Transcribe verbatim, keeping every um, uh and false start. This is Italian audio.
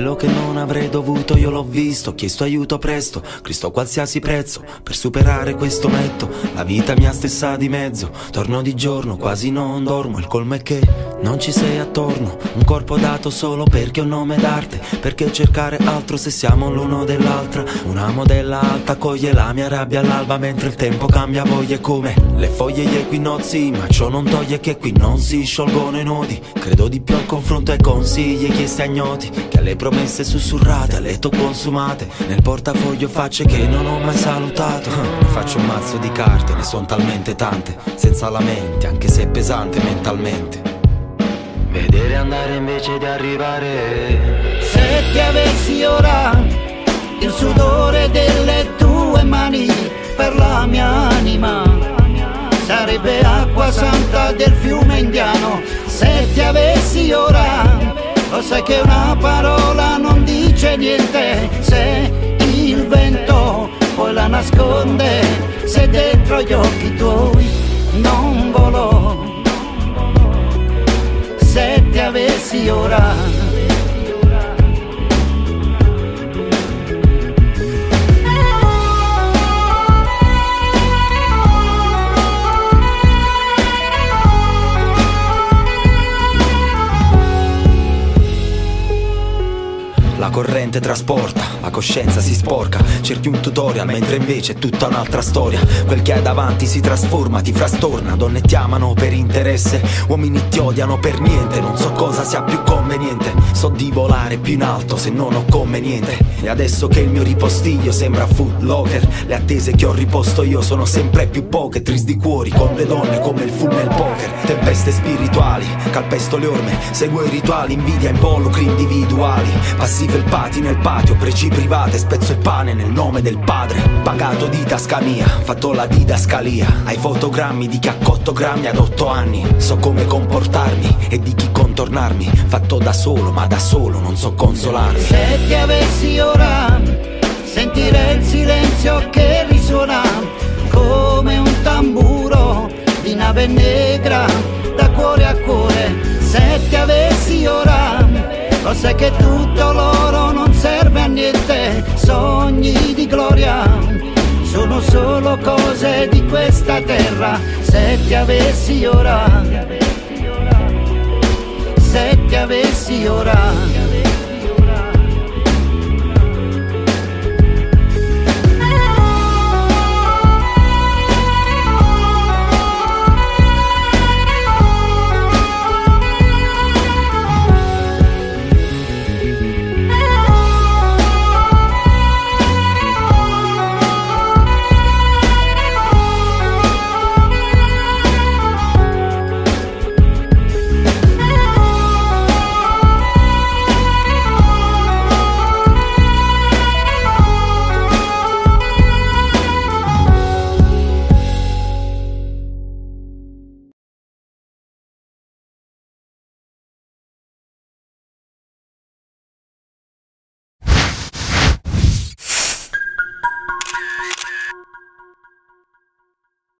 Quello che non avrei dovuto io l'ho visto, ho chiesto aiuto presto, Cristo a qualsiasi prezzo, per superare questo metto. La vita mia stessa di mezzo, torno di giorno, quasi non dormo. Il colmo è che non ci sei attorno, un corpo dato solo perché ho un nome d'arte. Perché cercare altro se siamo l'uno dell'altra? Una modella alta coglie la mia rabbia all'alba, mentre il tempo cambia voglie come le foglie e gli equinozi. Ma ciò non toglie che qui non si sciolgono i nodi. Credo di più al confronto ai consigli chiesti a ignoti, che alle promesse sussurrate, a letto consumate. Nel portafoglio facce che non ho mai salutato. Ne faccio un mazzo di carte, ne son talmente tante, senza lamenti, anche se è pesante mentalmente. Vedere andare invece di arrivare. Se ti avessi ora il sudore delle tue mani per la mia anima, sarebbe acqua santa del fiume indiano. Se ti avessi ora, lo sai che una parola non dice niente. Se il vento poi la nasconde, se dentro gli occhi tuoi non volò. Se ti avessi ora. La corrente trasporta, la coscienza si sporca. Cerchi un tutorial mentre invece è tutta un'altra storia. Quel che hai davanti si trasforma, ti frastorna. Donne ti amano per interesse, uomini ti odiano per niente. Non so cosa sia più conveniente, so di volare più in alto se non ho conveniente. E adesso che il mio ripostiglio sembra Foot Locker, le attese che ho riposto io sono sempre più poche. Tris di cuori con le donne come il full nel poker. Tempeste spirituali, calpesto le orme, seguo i rituali. Invidia involucri individuali, passivi felpati nel patio, preci private, spezzo il pane nel nome del padre. Pagato di tasca mia, fatto la didascalia. Ai fotogrammi di chi ha cotto grammi ad otto anni. So come comportarmi e di chi contornarmi. Fatto da solo, ma da solo non so consolarmi. Se ti avessi ora, sentire il silenzio che risuona come un tamburo di nave negra da cuore a cuore. Se ti avessi ora, lo sai che tutto l'oro non serve a niente. Sogni di gloria sono solo cose di questa terra. Se ti avessi ora, se ti avessi ora.